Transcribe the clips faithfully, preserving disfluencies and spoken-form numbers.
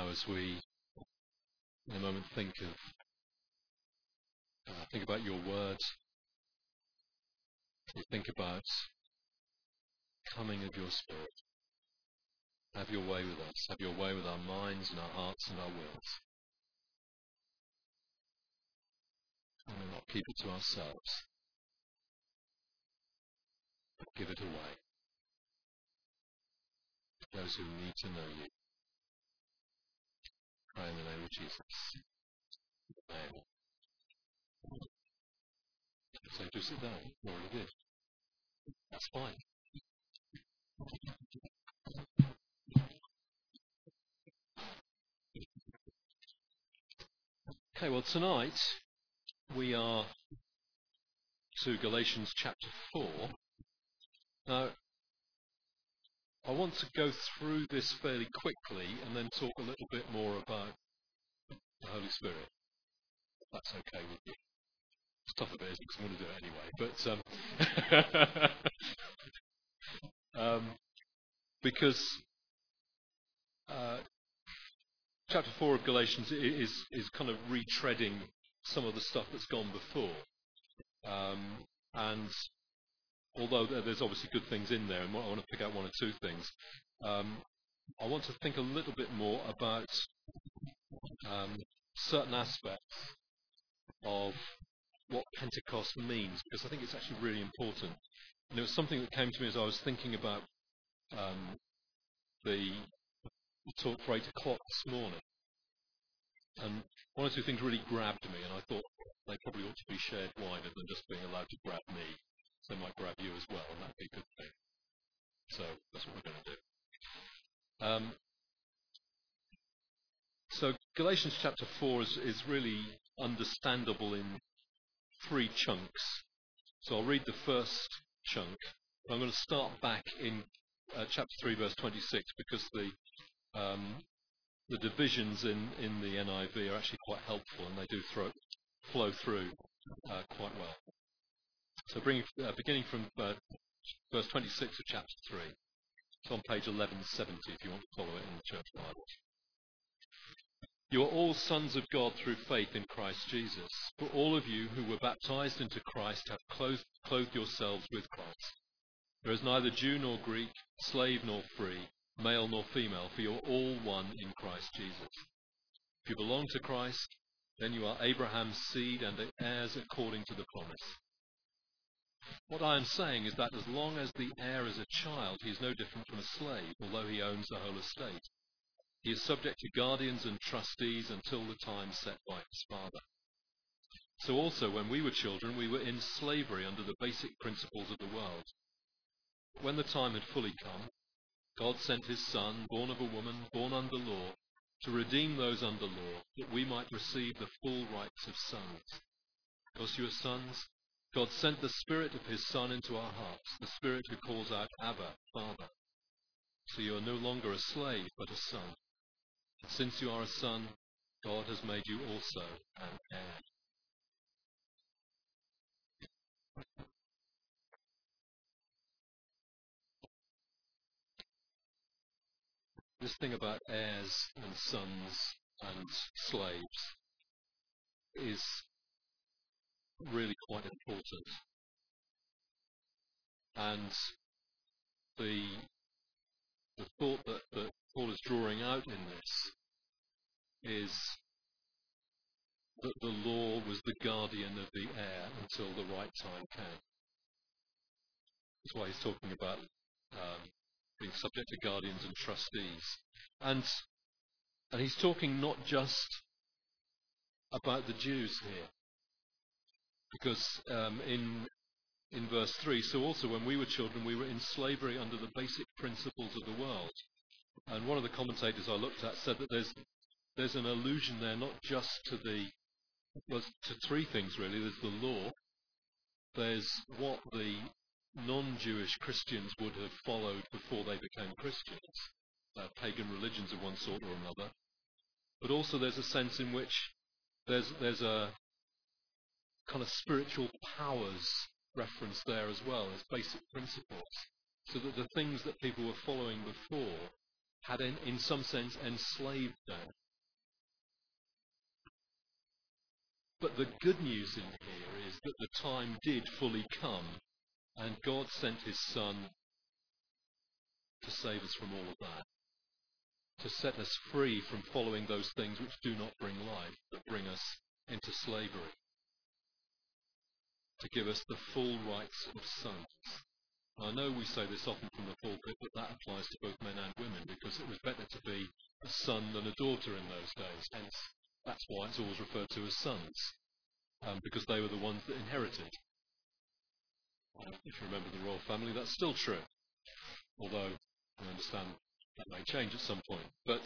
now as we, in a moment, think of uh, think about your words. We think about coming of your Spirit. Have your way with us. Have your way with our minds and our hearts and our wills. And we'll not keep it to ourselves, but give it away to those who need to know you. Pray in the name of Jesus. Amen. So do sit down. You already did. That's fine. Okay, well, tonight we are to Galatians chapter four. Now, I want to go through this fairly quickly and then talk a little bit more about the Holy Spirit. If that's okay with you. It's tough a bit, isn't it? Because I want to do it anyway. But um, um, because uh, chapter four of Galatians is is kind of retreading some of the stuff that's gone before, um, and although there's obviously good things in there, and I want to pick out one or two things, um, I want to think a little bit more about um, certain aspects of what Pentecost means, because I think it's actually really important. And it was something that came to me as I was thinking about um, the, the talk for eight o'clock this morning. And one or two things really grabbed me, and I thought they probably ought to be shared wider than just being allowed to grab me. So they might grab you as well, and that'd be a good thing. So that's what we're going to do. Um, so Galatians chapter four is, is really understandable in three chunks. So I'll read the first chunk. I'm going to start back in uh, chapter three, verse twenty-six, because the um, the divisions in, in the N I V are actually quite helpful, and they do throw, flow through uh, quite well. So bring, uh, beginning from uh, verse twenty-six of chapter three. It's on page eleven seventy if you want to follow it in the church Bible. You are all sons of God through faith in Christ Jesus. For all of you who were baptized into Christ have clothed, clothed yourselves with Christ. There is neither Jew nor Greek, slave nor free, male nor female, for you are all one in Christ Jesus. If you belong to Christ, then you are Abraham's seed and heirs according to the promise. What I am saying is that as long as the heir is a child, he is no different from a slave, although he owns the whole estate. He is subject to guardians and trustees until the time set by his father. So also, when we were children, we were in slavery under the basic principles of the world. When the time had fully come, God sent his Son, born of a woman, born under law, to redeem those under law, that we might receive the full rights of sons. Because you are sons, God sent the Spirit of his Son into our hearts, the Spirit who calls out, Abba, Father. So you are no longer a slave, but a son. And since you are a son, God has made you also an heir. This thing about heirs and sons and slaves is really quite important. And the the thought that, that Paul is drawing out in this is that the law was the guardian of the heir until the right time came. That's why he's talking about um, being subject to guardians and trustees. And and he's talking not just about the Jews here, because um, in in verse three, so also when we were children, we were in slavery under the basic principles of the world. And one of the commentators I looked at said that there's there's an allusion there not just to the well, to three things really. There's the law, there's what the non-Jewish Christians would have followed before they became Christians, uh, pagan religions of one sort or another. But also there's a sense in which there's there's a kind of spiritual powers reference there as well as basic principles, so that the things that people were following before had in, in some sense enslaved them. But the good news in here is that the time did fully come, and God sent his Son to save us from all of that, to set us free from following those things which do not bring life, but bring us into slavery, to give us the full rights of sons. I know we say this often from the pulpit, but that applies to both men and women, because it was better to be a son than a daughter in those days. Hence, that's why it's always referred to as sons, um, because they were the ones that inherited. If you remember the royal family, that's still true, although I understand that may change at some point. But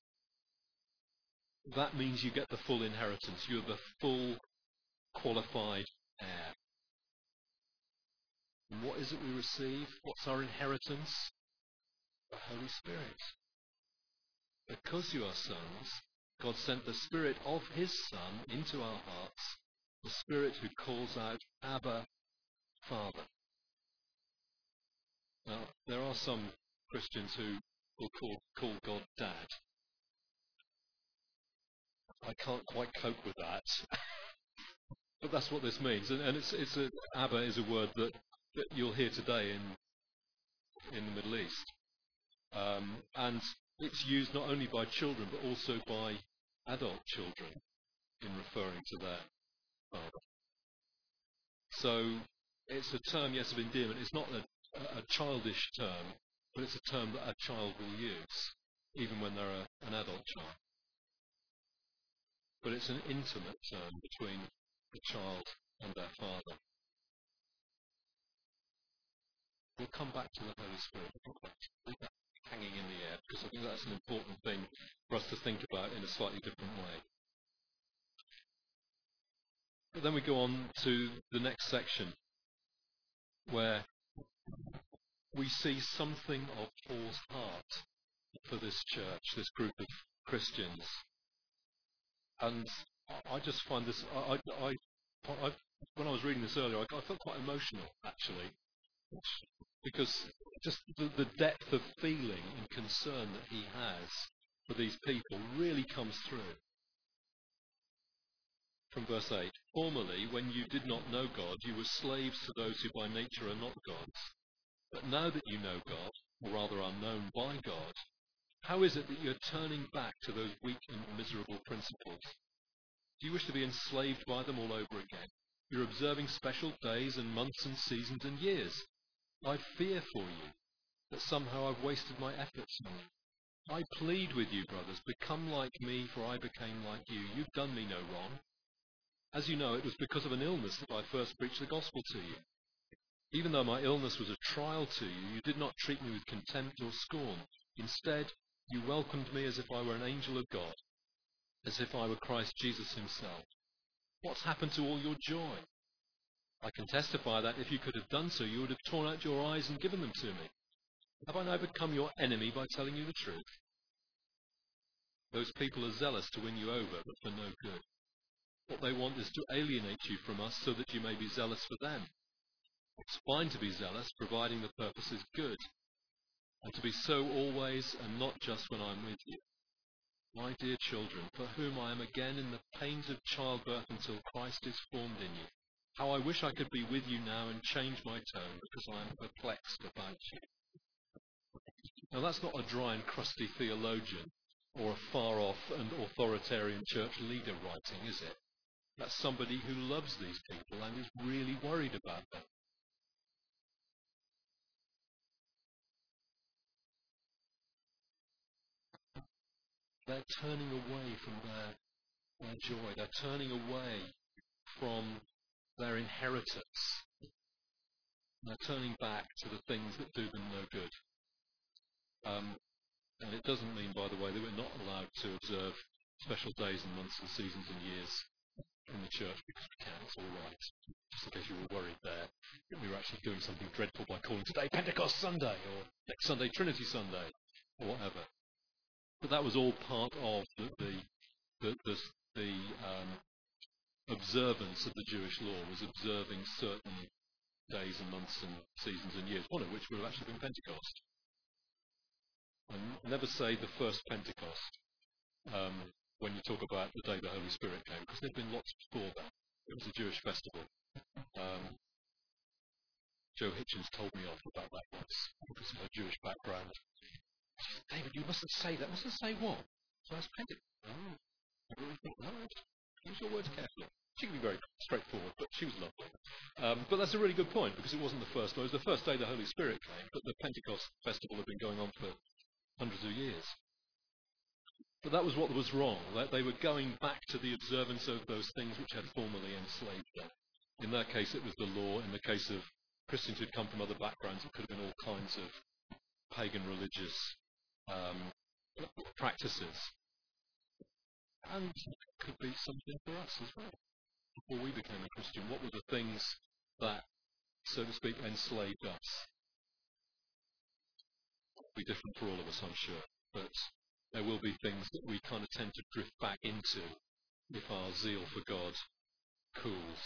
that means you get the full inheritance. You're the full qualified heir. And what is it we receive? What's our inheritance? The Holy Spirit. Because you are sons, God sent the Spirit of his Son into our hearts, the Spirit who calls out, Abba, Father. Now, there are some Christians who will call, call God Dad. I can't quite cope with that. But that's what this means. And, and it's, it's a, Abba is a word that, that you'll hear today in, in the Middle East. Um, and it's used not only by children, but also by adult children in referring to their father. So it's a term, yes, of endearment. It's not a, a childish term, but it's a term that a child will use, even when they're a, an adult child. But it's an intimate term between the child and their father. We'll come back to the Holy Spirit. Leave that hanging in the air, because I think that's an important thing for us to think about in a slightly different way. But then we go on to the next section, where we see something of Paul's heart for this church, this group of Christians. And I just find this, I, I, I, I when I was reading this earlier, I, I felt quite emotional, actually, because just the, the depth of feeling and concern that he has for these people really comes through. From verse eight, formerly, when you did not know God, you were slaves to those who by nature are not gods. But now that you know God, or rather are known by God, how is it that you're turning back to those weak and miserable principles? Do you wish to be enslaved by them all over again? You're observing special days and months and seasons and years. I fear for you that somehow I've wasted my efforts on you. I plead with you, brothers, become like me, for I became like you. You've done me no wrong. As you know, it was because of an illness that I first preached the gospel to you. Even though my illness was a trial to you, you did not treat me with contempt or scorn. Instead, you welcomed me as if I were an angel of God, as if I were Christ Jesus himself. What's happened to all your joy? I can testify that if you could have done so, you would have torn out your eyes and given them to me. Have I now become your enemy by telling you the truth? Those people are zealous to win you over, but for no good. What they want is to alienate you from us so that you may be zealous for them. It's fine to be zealous, providing the purpose is good, and to be so always and not just when I'm with you. My dear children, for whom I am again in the pains of childbirth until Christ is formed in you, how I wish I could be with you now and change my tone, because I am perplexed about you. Now that's not a dry and crusty theologian or a far-off and authoritarian church leader writing, is it? That's somebody who loves these people and is really worried about them. They're turning away from their, their joy. They're turning away from their inheritance. They're turning back to the things that do them no good. Um, and it doesn't mean, by the way, that we're not allowed to observe special days and months and seasons and years in the church, because we can. It's all right. Just in case you were worried there, that we were actually doing something dreadful by calling today Pentecost Sunday, or next Sunday Trinity Sunday, or whatever. But that was all part of the the the, the, the um, observance of the Jewish law, was observing certain days and months and seasons and years, one of which would have actually been Pentecost. And never say the first Pentecost um, when you talk about the day the Holy Spirit came, because there have been lots before that. It was a Jewish festival. Um, Joe Hitchens told me off about that once, because of her Jewish background. She said, David, you mustn't say that. Mustn't say what? First Pentecost. Oh, I really think that. Use your words carefully. She can be very straightforward, but she was lovely. Um, but that's a really good point, because it wasn't the first. It was the first day the Holy Spirit came, but the Pentecost festival had been going on for hundreds of years. But that was what was wrong. That they were going back to the observance of those things which had formerly enslaved them. In that case, it was the law. In the case of Christians who'd come from other backgrounds, it could have been all kinds of pagan religious um, practices. And it could be something for us as well. Before we became a Christian, what were the things that, so to speak, enslaved us? It'll be different for all of us, I'm sure. But there will be things that we kind of tend to drift back into if our zeal for God cools.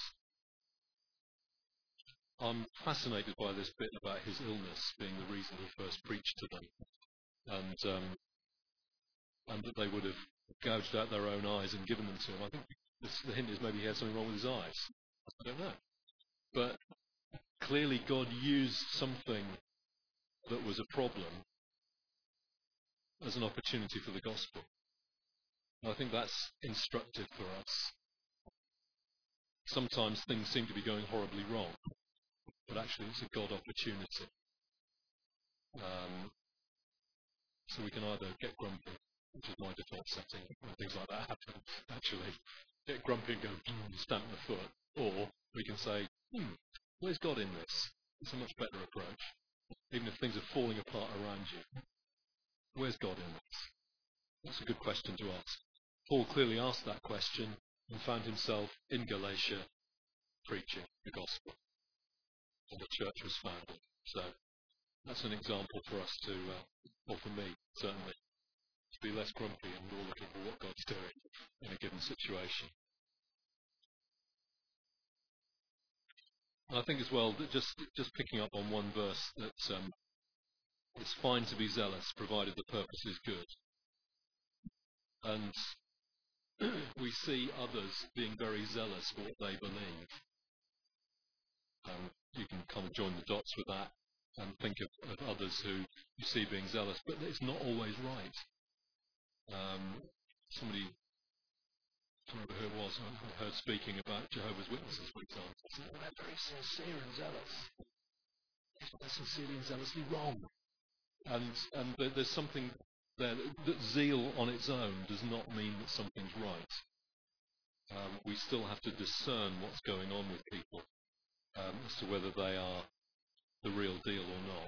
I'm fascinated by this bit about his illness being the reason he first preached to them, and um, and that they would have gouged out their own eyes and given them to him. I think this, the hint is maybe he had something wrong with his eyes. I don't know. But clearly God used something that was a problem as an opportunity for the gospel. And I think that's instructive for us. Sometimes things seem to be going horribly wrong, but actually it's a God opportunity. Um, so we can either get grumpy, which is my default setting when things like that happen, actually get grumpy and go, mm, stamp the foot, or we can say, hmm, where's God in this? It's a much better approach. Even if things are falling apart around you, where's God in this? That's a good question to ask. Paul clearly asked that question and found himself in Galatia preaching the gospel, and the church was founded. So that's an example for us to, uh, or for me certainly, to be less grumpy and more looking for what God's doing in a given situation. And I think as well that just just picking up on one verse, that um, it's fine to be zealous provided the purpose is good. And we see others being very zealous for what they believe. Um, you can kind of join the dots with that and think of, of others who you see being zealous, but it's not always right. Um, somebody, I don't remember who it was, I heard speaking about Jehovah's Witnesses, for example. Saying, well, they're very sincere and zealous. Yes, but they're sincerely and zealously wrong. And, and there's something there that zeal on its own does not mean that something's right. Um, we still have to discern what's going on with people um, as to whether they are the real deal or not.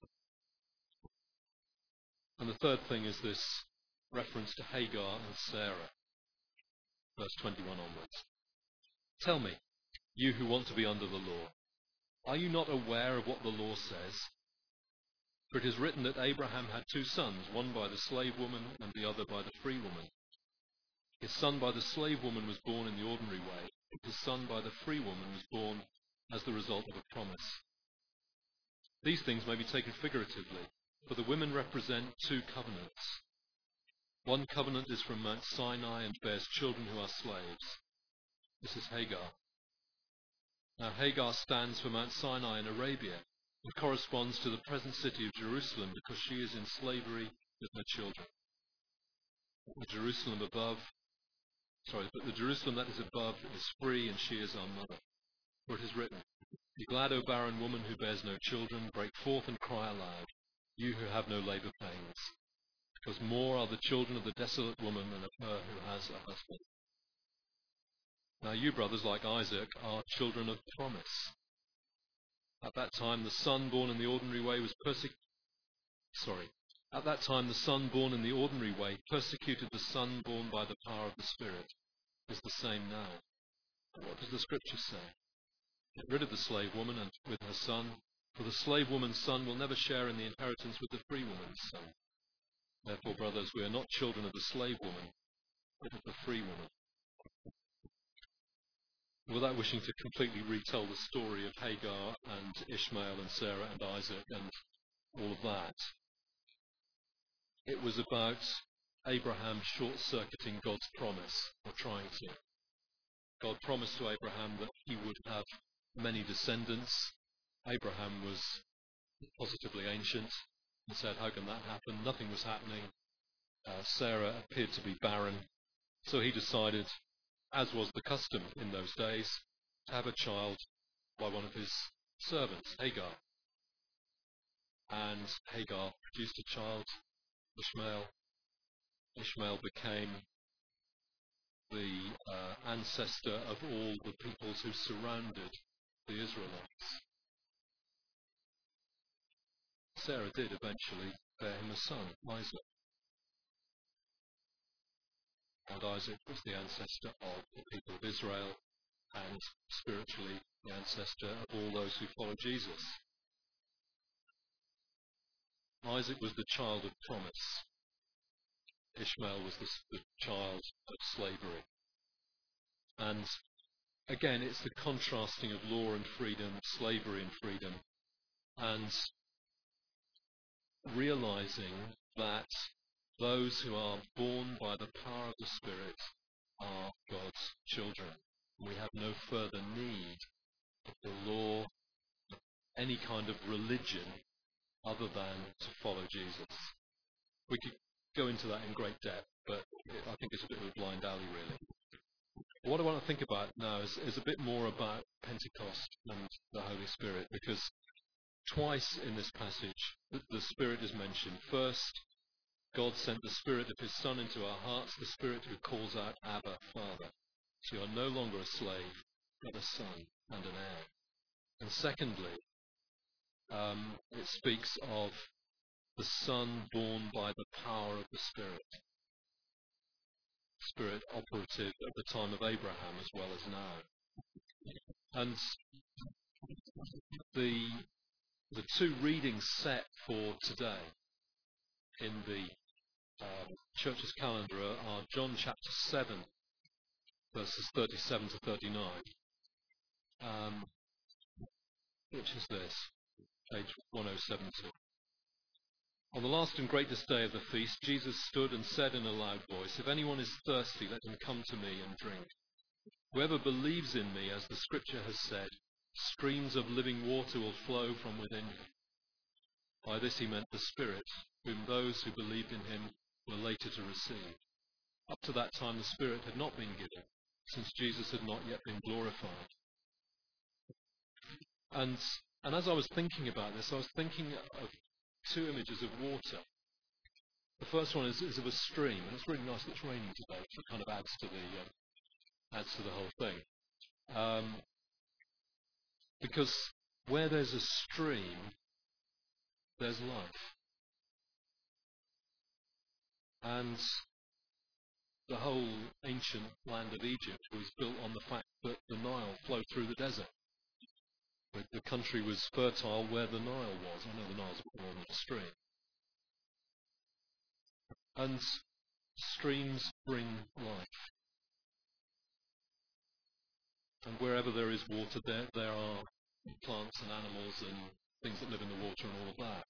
And the third thing is this reference to Hagar and Sarah, verse twenty-one onwards. Tell me, you who want to be under the law, are you not aware of what the law says? For it is written that Abraham had two sons, one by the slave woman and the other by the free woman. His son by the slave woman was born in the ordinary way, but his son by the free woman was born as the result of a promise. These things may be taken figuratively, for the women represent two covenants. One covenant is from Mount Sinai and bears children who are slaves. This is Hagar. Now Hagar stands for Mount Sinai in Arabia and corresponds to the present city of Jerusalem because she is in slavery with her children. The Jerusalem above, sorry, but the Jerusalem that is above is free, and she is our mother. For it is written, be glad, O barren woman who bears no children, break forth and cry aloud, you who have no labour pains, because more are the children of the desolate woman than of her who has a husband. Now you, brothers, like Isaac, are children of promise. At that time the son born in the ordinary way was persecuted. Sorry. At that time the son born in the ordinary way persecuted the son born by the power of the Spirit. Is the same now. But what does the Scripture say? Get rid of the slave woman and with her son, for the slave woman's son will never share in the inheritance with the free woman's son. Therefore, brothers, we are not children of the slave woman, but of the free woman. Without wishing to completely retell the story of Hagar and Ishmael and Sarah and Isaac and all of that, it was about Abraham short-circuiting God's promise, or trying to. God promised to Abraham that he would have many descendants. Abraham was positively ancient and said, how can that happen? Nothing was happening. Uh, Sarah appeared to be barren. So he decided, as was the custom in those days, to have a child by one of his servants, Hagar. And Hagar produced a child, Ishmael. Ishmael became the uh, ancestor of all the peoples who surrounded the Israelites. Sarah did eventually bear him a son, Isaac. And Isaac was the ancestor of the people of Israel, and spiritually the ancestor of all those who follow Jesus. Isaac was the child of promise. Ishmael was the, the child of slavery. And again, it's the contrasting of law and freedom, slavery and freedom, and realizing that those who are born by the power of the Spirit are God's children. We have no further need of the law, any kind of religion, other than to follow Jesus. We could go into that in great depth, but I think it's a bit of a blind alley, really. What I want to think about now is, is a bit more about Pentecost and the Holy Spirit, because twice in this passage the, the Spirit is mentioned. First, God sent the Spirit of His Son into our hearts, the Spirit who calls out, Abba, Father. So you are no longer a slave, but a son and an heir. And secondly, um, it speaks of the Son born by the power of the Spirit. Spirit operative at the time of Abraham as well as now. And the the two readings set for today in the uh, church's calendar are, are John chapter seven, verses thirty-seven to thirty-nine, um, which is this, page one oh seven two. On the last and greatest day of the feast, Jesus stood and said in a loud voice, "If anyone is thirsty, let him come to me and drink. Whoever believes in me, as the Scripture has said, streams of living water will flow from within him." By this he meant the Spirit, whom those who believed in him were later to receive. Up to that time the Spirit had not been given, since Jesus had not yet been glorified. And, and as I was thinking about this, I was thinking of two images of water. The first one is, is of a stream, and it's really nice that it's raining today, so it kind of adds to the uh, adds to the whole thing. Um, because where there's a stream, there's life. And the whole ancient land of Egypt was built on the fact that the Nile flowed through the desert. The, the country was fertile where the Nile was. I know the Nile's a bit more than a stream. And streams bring life. And wherever there is water, there, there are plants and animals and things that live in the water and all of that.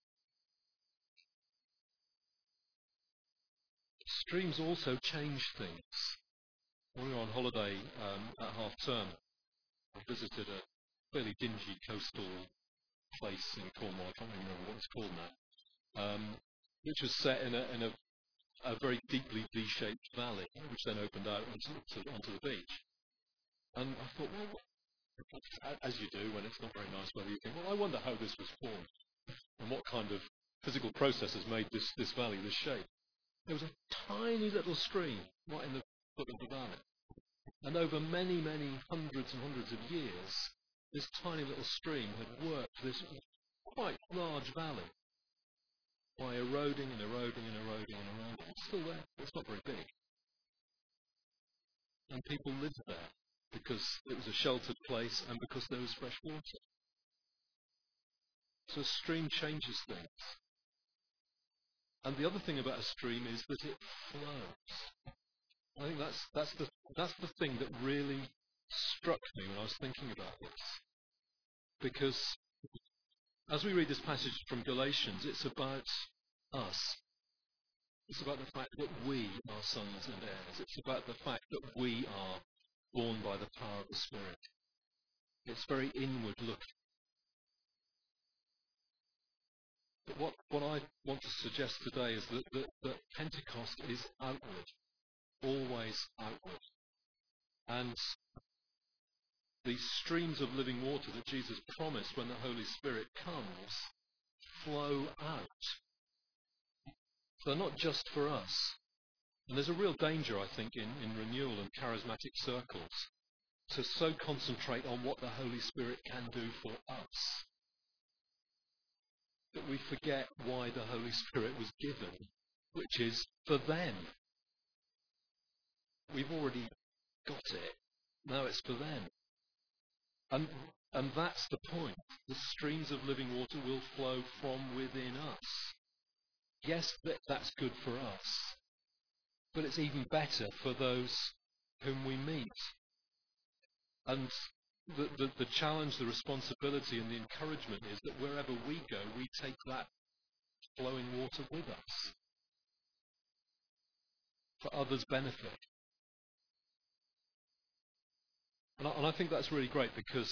Streams also change things. When we were on holiday um, at half term, I visited a fairly dingy coastal place in Cornwall. I can't even remember what it's called now. Um, which was set in a, in a, a very deeply V-shaped valley, which then opened out onto, onto the beach. And I thought, well, as you do when it's not very nice weather, you think, well, I wonder how this was formed and what kind of physical processes made this, this valley this shape. There was a tiny little stream right in the foot of the valley. And over many, many hundreds and hundreds of years, this tiny little stream had worked this quite large valley by eroding and eroding and eroding and eroding. It's still there. It's not very big. And people lived there because it was a sheltered place and because there was fresh water. So a stream changes things. And the other thing about a stream is that it flows. I think that's that's the that's the thing that really struck me when I was thinking about this. Because as we read this passage from Galatians, it's about us. It's about the fact that we are sons and heirs. It's about the fact that we are born by the power of the Spirit. It's very inward looking. But what, what I want to suggest today is that, that, that Pentecost is outward, always outward. And these streams of living water that Jesus promised when the Holy Spirit comes flow out. So they're not just for us. And there's a real danger, I think, in, in renewal and charismatic circles to so concentrate on what the Holy Spirit can do for us that we forget why the Holy Spirit was given, which is for them. We've already got it. Now it's for them. And, and that's the point. The streams of living water will flow from within us. Yes, that, that's good for us. But it's even better for those whom we meet. And the, the, the challenge, the responsibility and the encouragement is that wherever we go, we take that flowing water with us for others' benefit. And I, and I think that's really great because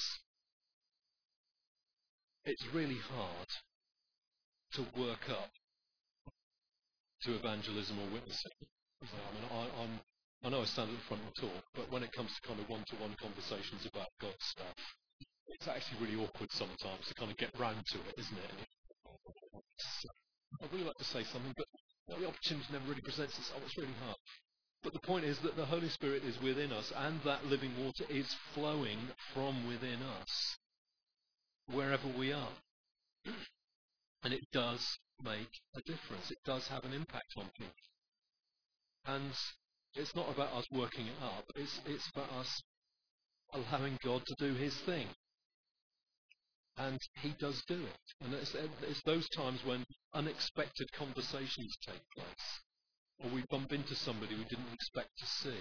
it's really hard to work up to evangelism or witnessing. I mean, I, I'm, I know I stand at the front and talk, but when it comes to kind of one-to-one conversations about God's stuff, it's actually really awkward sometimes to kind of get round to it, isn't it? And it's, I'd really like to say something, but well, the opportunity never really presents itself. It's really hard. But the point is that the Holy Spirit is within us, and that living water is flowing from within us, wherever we are. And it does make a difference. It does have an impact on people. And it's not about us working it up. It's, it's about us allowing God to do his thing. And he does do it. And it's, it's those times when unexpected conversations take place, or we bump into somebody we didn't expect to see,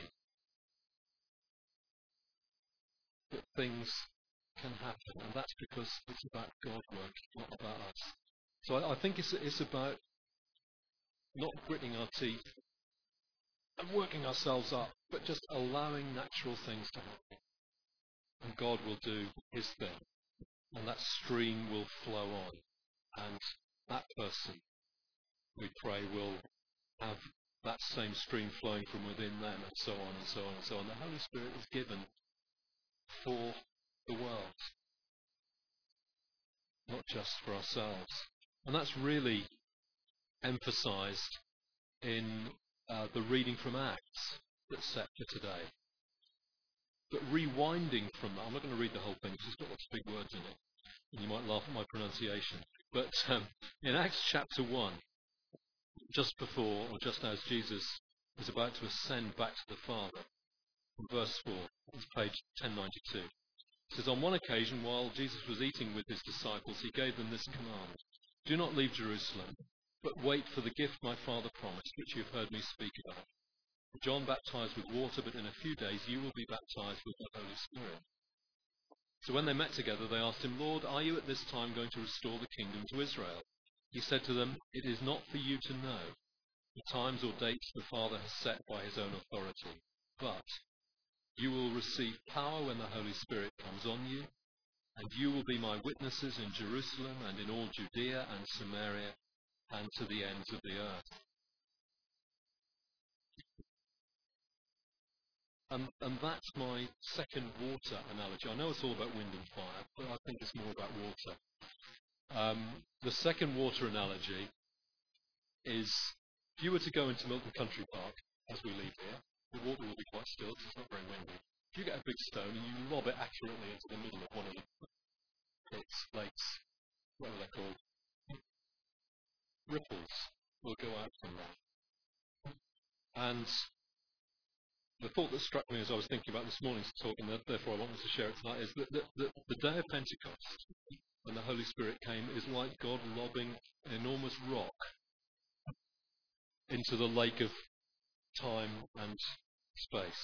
that things can happen. And that's because it's about God working, not about us. So I, I think it's, it's about not gritting our teeth and working ourselves up, but just allowing natural things to happen. And God will do his thing. And that stream will flow on. And that person, we pray, will have that same stream flowing from within them, and so on and so on and so on. The Holy Spirit is given for the world, not just for ourselves. And that's really emphasized in uh, the reading from Acts that's set for today. But rewinding from that, I'm not going to read the whole thing because it's got lots of big words in it, and you might laugh at my pronunciation. But um, in Acts chapter one, just before or just as Jesus is about to ascend back to the Father, in verse four, it's page ten ninety-two. It says, on one occasion, while Jesus was eating with his disciples, he gave them this command: do not leave Jerusalem, but wait for the gift my Father promised, which you have heard me speak about. John baptized with water, but in a few days you will be baptized with the Holy Spirit. So when they met together, they asked him, Lord, are you at this time going to restore the kingdom to Israel? He said to them, it is not for you to know the times or dates the Father has set by his own authority, but you will receive power when the Holy Spirit comes on you, and you will be my witnesses in Jerusalem and in all Judea and Samaria and to the ends of the earth. And, and that's my second water analogy. I know it's all about wind and fire, but I think it's more about water. Um, the second water analogy is, if you were to go into Milton Country Park, as we leave here, the water will be quite still because it's not very windy. If you get a big stone and you lob it accurately into the middle of one of the lakes, lakes, whatever they're called, ripples will go out from that. And the thought that struck me as I was thinking about this morning's talk, and therefore I wanted to share it tonight, is that the, the, the day of Pentecost, when the Holy Spirit came, is like God lobbing an enormous rock into the lake of time and space.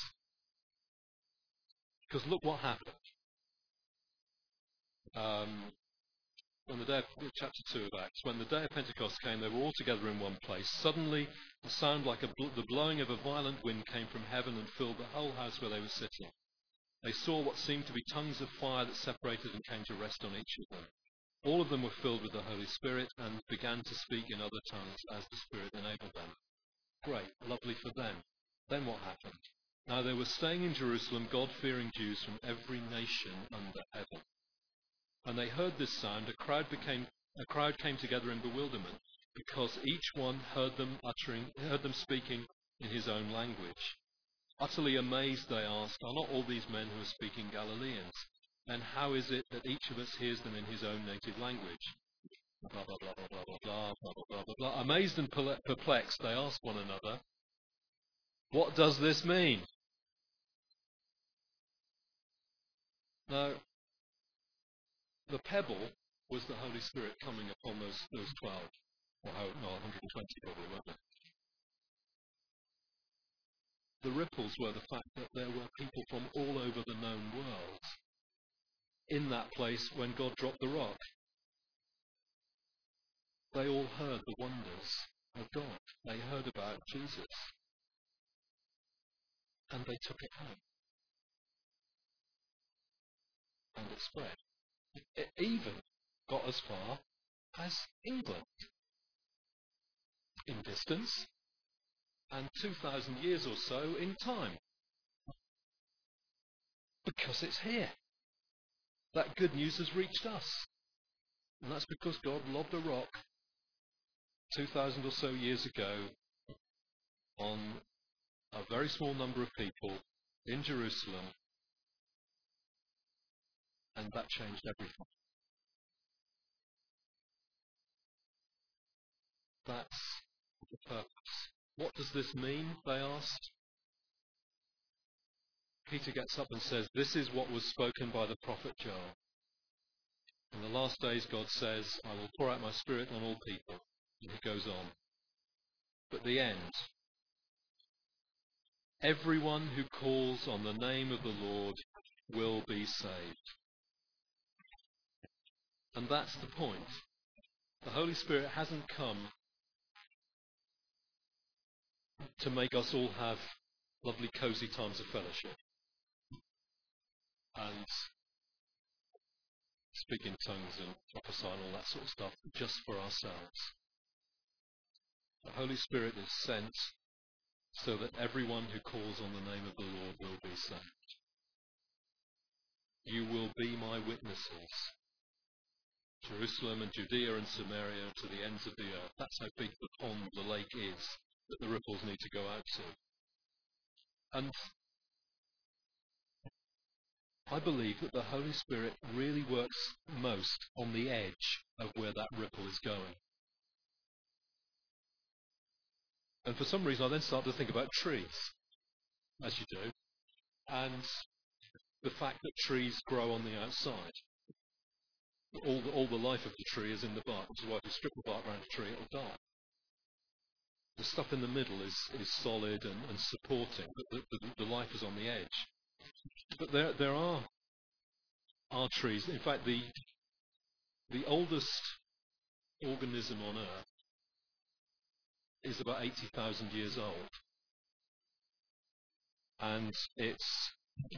Because look what happened. Um, on the day of chapter two of Acts, when the day of Pentecost came, they were all together in one place. Suddenly, a sound like a bl- the blowing of a violent wind came from heaven and filled the whole house where they were sitting. They saw what seemed to be tongues of fire that separated and came to rest on each of them. All of them were filled with the Holy Spirit and began to speak in other tongues as the Spirit enabled them. Great, lovely for them. Then what happened? Now they were staying in Jerusalem, God-fearing Jews from every nation under heaven. When they heard this sound, a crowd became a crowd came together in bewilderment, because each one heard them uttering, heard them speaking in his own language. Utterly amazed, they asked, "Are not all these men who are speaking Galileans? And how is it that each of us hears them in his own native language?" Blah, blah, blah, blah, blah, blah, blah, blah, blah, blah, blah. Amazed and perplexed, they asked one another, "What does this mean?" Now, the pebble was the Holy Spirit coming upon those those twelve, or how, no, one hundred twenty probably, weren't it? The ripples were the fact that there were people from all over the known world in that place when God dropped the rock. They all heard the wonders of God. They heard about Jesus. And they took it home. And it spread. It even got as far as England in distance and two thousand years or so in time. Because it's here. That good news has reached us. And that's because God lobbed a rock two thousand or so years ago on a very small number of people in Jerusalem, and that changed everything. That's the purpose. What does this mean, they asked. Peter gets up and says, "This is what was spoken by the prophet Joel. In the last days, God says, I will pour out my Spirit on all people." And he goes on. But the end. Everyone who calls on the name of the Lord will be saved. And that's the point. The Holy Spirit hasn't come to make us all have lovely, cosy times of fellowship and speak in tongues and prophesy and all that sort of stuff just for ourselves. The Holy Spirit is sent so that everyone who calls on the name of the Lord will be saved. You will be my witnesses. Jerusalem and Judea and Samaria to the ends of the earth. That's how big the pond, the lake is that the ripples need to go out to. And I believe that the Holy Spirit really works most on the edge of where that ripple is going. And for some reason I then start to think about trees, as you do, and the fact that trees grow on the outside. All the, all the life of the tree is in the bark, which is why if you strip the bark around a tree, it'll die. The stuff in the middle is, is solid and, and supporting, but the, the, the life is on the edge. But there there are, are trees. In fact, the the oldest organism on Earth is about eighty thousand years old. And it's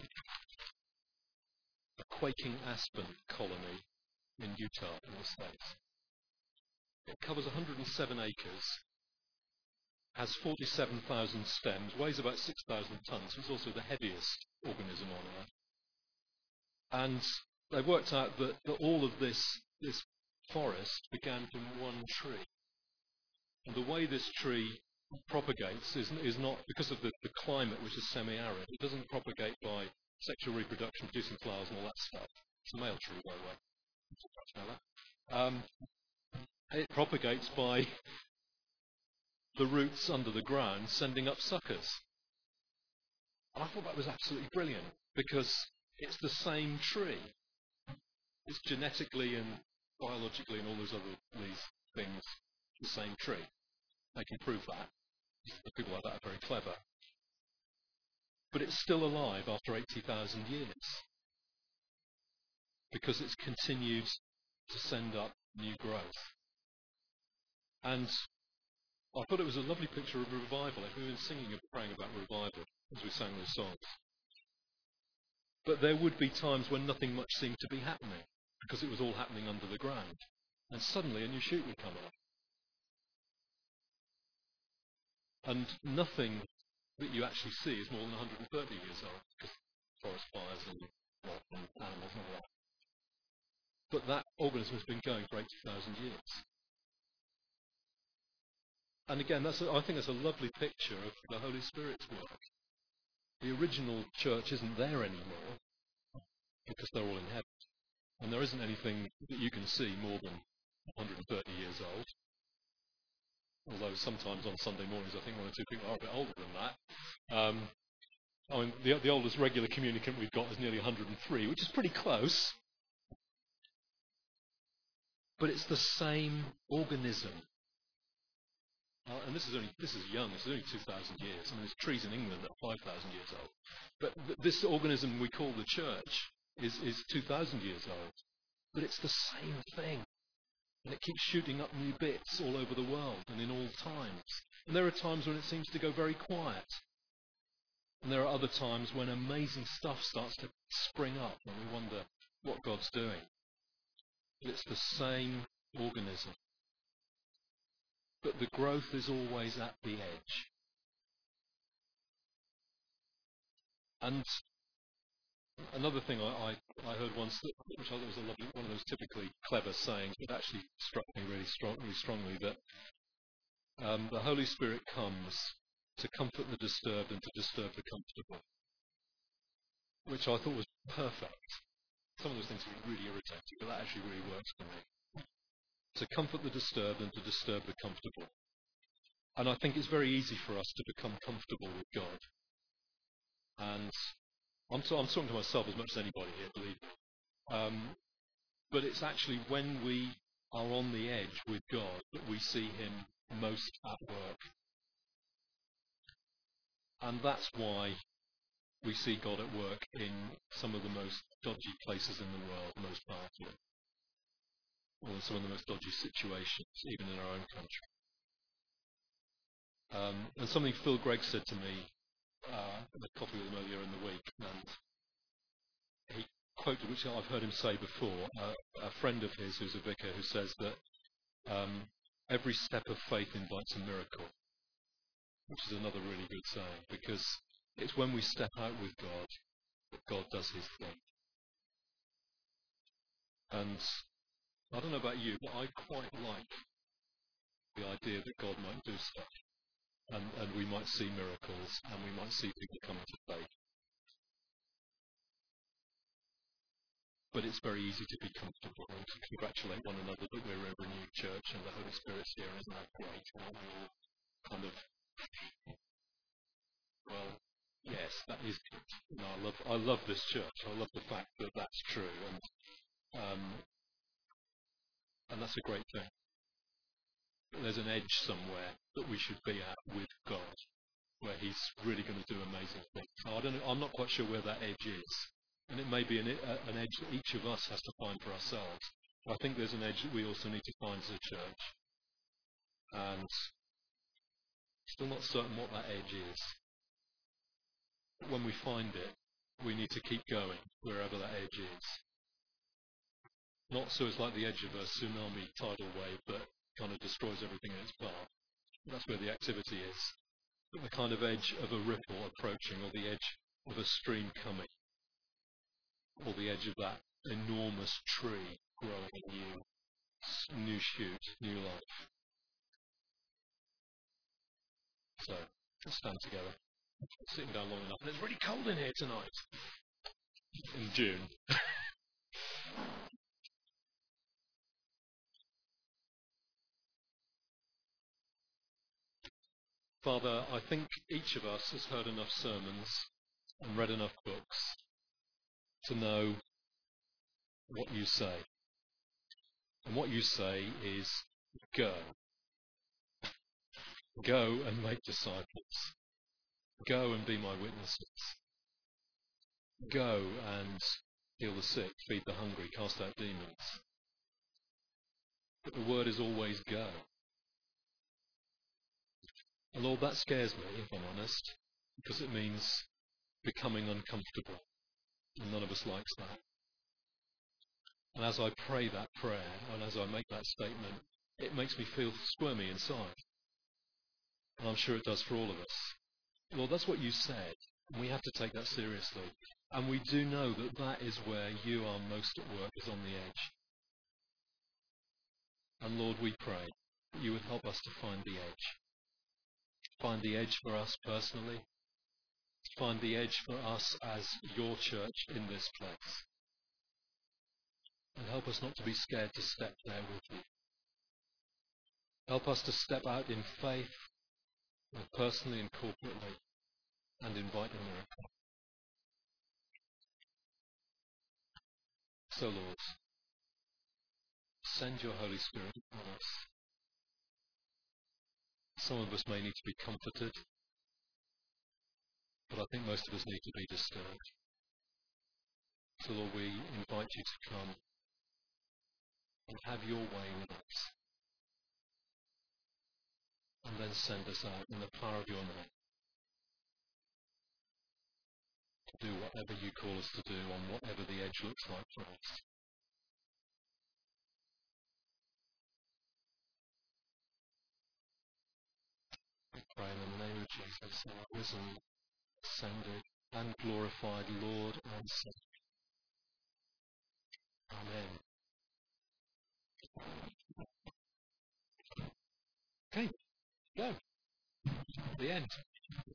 a quaking aspen colony in Utah, in the States. It covers one hundred seven acres, has forty-seven thousand stems, weighs about six thousand tons. It's also the heaviest organism on Earth. And they've worked out that, that all of this, this forest began from one tree. And the way this tree propagates is, is not because of the, the climate, which is semi-arid. It doesn't propagate by sexual reproduction, producing flowers and all that stuff. It's a male tree, by the way. Um, it propagates by the roots under the ground sending up suckers. And I thought that was absolutely brilliant, because it's the same tree. It's genetically and biologically and all those other these things the same tree. They can prove that. The people like that are very clever. But it's still alive after eighty thousand years, because it's continued to send up new growth. And I thought it was a lovely picture of revival. We've been singing and praying about revival as we sang those songs. But there would be times when nothing much seemed to be happening, because it was all happening under the ground. And suddenly a new shoot would come up. And nothing that you actually see is more than one hundred thirty years old, because forest fires and, well, and animals and all that. But that organism has been going for eighty thousand years. And again, that's a, I think that's a lovely picture of the Holy Spirit's work. The original church isn't there anymore, because they're all in heaven. And there isn't anything that you can see more than one hundred thirty years old. Although sometimes on Sunday mornings I think one or two people are a bit older than that. Um, I mean, the, the oldest regular communicant we've got is nearly one hundred three, which is pretty close. But it's the same organism. Uh, and this is only this is young. This is only two thousand years. I mean, there's trees in England that are five thousand years old. But th- this organism we call the church is, is two thousand years old. But it's the same thing. And it keeps shooting up new bits all over the world and in all times. And there are times when it seems to go very quiet. And there are other times when amazing stuff starts to spring up and we wonder what God's doing. But it's the same organism. But the growth is always at the edge. And another thing I, I, I heard once, that, which I thought was a lovely, one of those typically clever sayings, but actually struck me really, strong, really strongly, that um, the Holy Spirit comes to comfort the disturbed and to disturb the comfortable, which I thought was perfect. Some of those things are really irritating, but that actually really works for me. To comfort the disturbed and to disturb the comfortable. And I think it's very easy for us to become comfortable with God. And I'm, t- I'm talking to myself as much as anybody here, believe me. Um, but it's actually when we are on the edge with God that we see Him most at work. And that's why we see God at work in some of the most dodgy places in the world, most powerfully. Or in some of the most dodgy situations, even in our own country. Um, and something Phil Gregg said to me uh, in a coffee with him earlier in the week, and he quoted, which I've heard him say before, uh, a friend of his who's a vicar who says that um, every step of faith invites a miracle, which is another really good saying, because it's when we step out with God that God does His thing. And I don't know about you, but I quite like the idea that God might do stuff, and, and we might see miracles, and we might see people coming to faith. But it's very easy to be comfortable and to congratulate one another that we're a renewed church and the Holy Spirit's here, isn't that great? And we all kind of, well, yes, that is good. You know, I love, I love this church. I love the fact that that's true, and um, and that's a great thing. But there's an edge somewhere that we should be at with God, where He's really going to do amazing things. So I don't know, I'm not quite sure where that edge is. And it may be an, an edge that each of us has to find for ourselves. But I think there's an edge that we also need to find as a church. And still not certain what that edge is. But when we find it, we need to keep going wherever that edge is. Not so it's like the edge of a tsunami tidal wave that kind of destroys everything in its path. That's where the activity is. But the kind of edge of a ripple approaching, or the edge of a stream coming. Or the edge of that enormous tree growing a new, new shoot, new life. So, let's stand together. I'm sitting down long enough, and it's really cold in here tonight. In June. Father, I think each of us has heard enough sermons and read enough books to know what you say. And what you say is, go. Go and make disciples. Go and be my witnesses. Go and heal the sick, feed the hungry, cast out demons. but the word is always go. And Lord, that scares me, if I'm honest, because it means becoming uncomfortable, and none of us likes that. And as I pray that prayer, and as I make that statement, it makes me feel squirmy inside. And I'm sure it does for all of us. Lord, that's what you said, and we have to take that seriously. And we do know that that is where you are most at work, is on the edge. And Lord, we pray that you would help us to find the edge. Find the edge for us personally. Find the edge for us as your church in this place. And help us not to be scared to step there with you. Help us to step out in faith, both personally and corporately, and invite a miracle. So, Lord, send your Holy Spirit upon us. Some of us may need to be comforted, but I think most of us need to be disturbed. So, Lord, we invite you to come and have your way with us. And then send us out in the power of your name to do whatever you call us to do on whatever the edge looks like for us. We pray in the name of Jesus, our risen, ascended, and glorified Lord and Saviour. Amen. Okay, go. The end.